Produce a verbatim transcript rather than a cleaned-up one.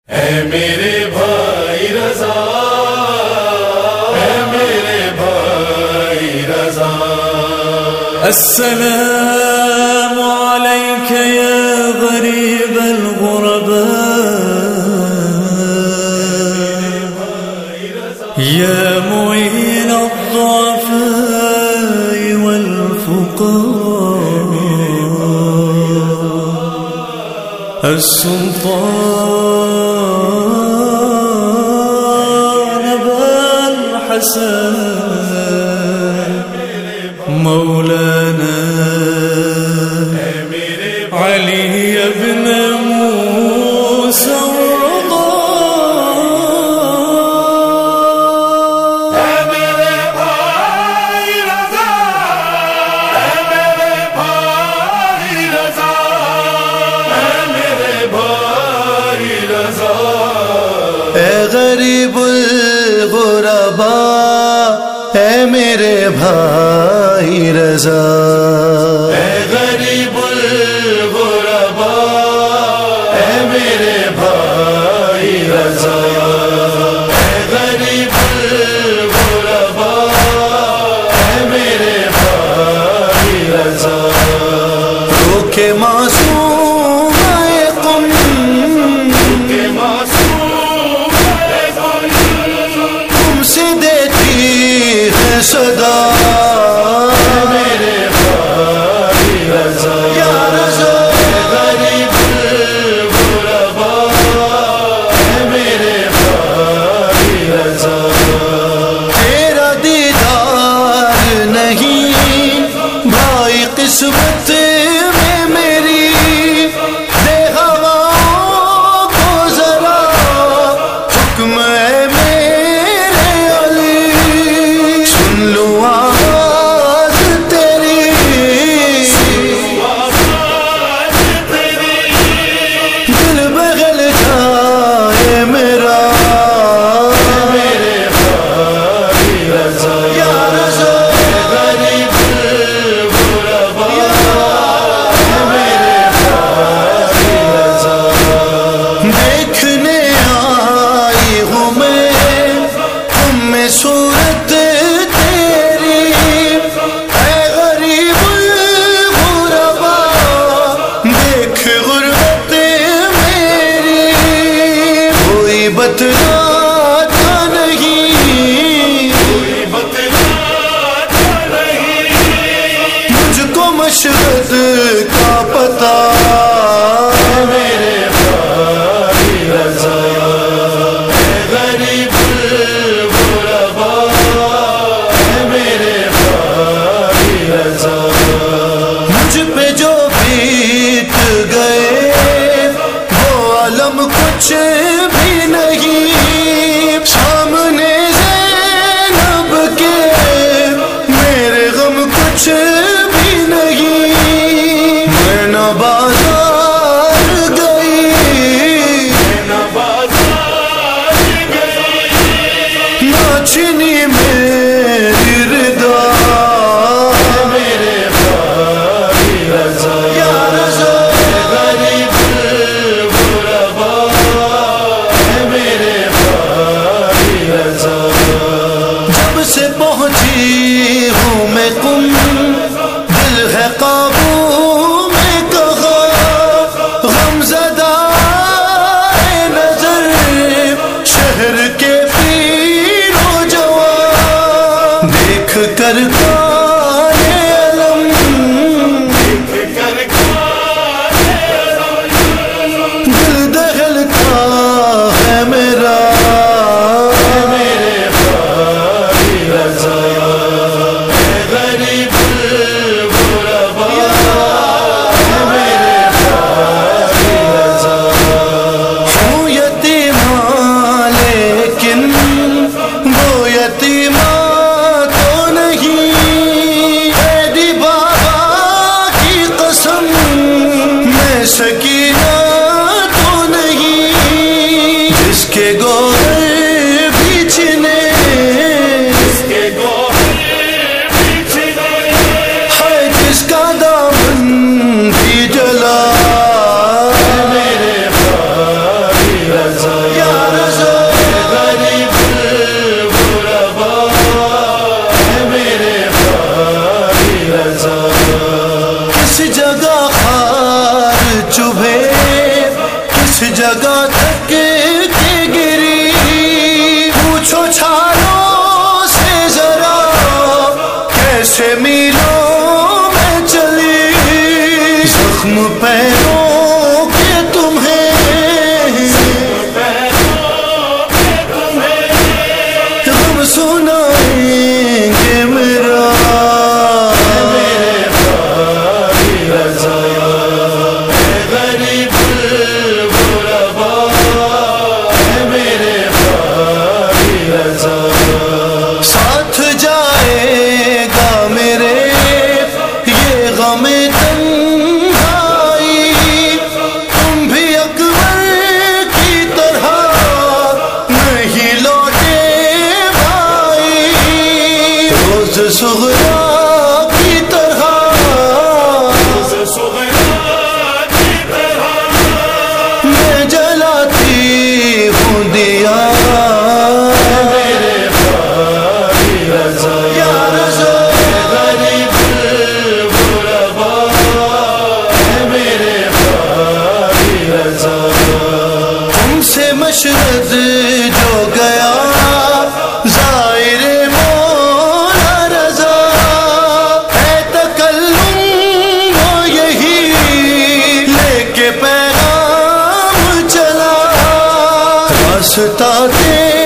اے میرے بھائی رضا، اے میرے بھائی رضا، السلام عليك يا غريب الغرباء، يا معين الضعفاء والفقراء، السلطان أبا الحسن مولانا علي بن موسى الرضا، اے میرے بھائی رضا، اے میرے بھائی رضا، اے میرے بھائی رضا، اے غریب الغرباء، اے میرے بھائی رضا، اے غریب الغرباء، اے میرے بھائی رضا، اے غریب الغرباء، اے میرے بھائی رضا، روکے معصوم اے قم، کہ معصوم ہے قوم، تم سے دیتی ہے صدا، میرے بھائی رضا، یا رضا، غریب الغرباء، اے میرے بھائی رضا، تیرا دیدار نہیں بھائی قسمت میں میری، دے ہواؤں کو ذرا حکم ہے میرے علی، سن لوں آواز تیری، آواز تیری، دل بغل جائے میرا، میرے بھائی رضا، یا رضا، غریب الغرباء، میرے بھائی رضا، دیکھنے آئی ہوں میں تم میں صورت تیری، اے غریب الغرباء، دیکھ غربت میری، کوئی بتلاتا نہیں، بتلاتا نہیں، مجھ کو مشرق کا پتہ، میرے بھائی رضا، غریب الغرباء، میرے بھائی رضا، مجھ پہ جو بیت گئے وہ عالم کچھ بھی نہیں، سامنے زینب کے میرے غم کچھ بھی نہیں، میں نہ بازار گئی نہ بازار گئی، نہ چھنی میری رضا، میرے بھائی رضا، یا رضا، غریب الغرباء، میرے بھائی رضا، جب سے پہنچی ہوں میں قم، دل ہے قابو میں کہا، غم زدہ ہے نظر شہر کے پیر و جوان، دیکھ کر کان علم کر دل دہلتا ہے میرا، میرے بھائی رضا، غریب الغرباء، میرے بھائی رضا، ہوں یتیماں لیکن وہ یتیماں تو نہیں، ایڈی بابا کی قسم میں سکینہ تو نہیں، جگہ تک کے گری، پوچھو چھالوں سے ذرا کیسے میلوں میں چلی، زخم پیروں کے تمہیں غم سنائیں گے میرا، ساتھ جائے گا میرے یہ غم تنہائی، تم بھی اکبر کی طرح نہیں لوٹے بھائی، روز صغرا کی طرح میں جلاتی ہوں دیا، مشرد جو گیا ظاہر مولا رضا، ہے تکلم وہ یہی لے کے پیغام چلا، راستہ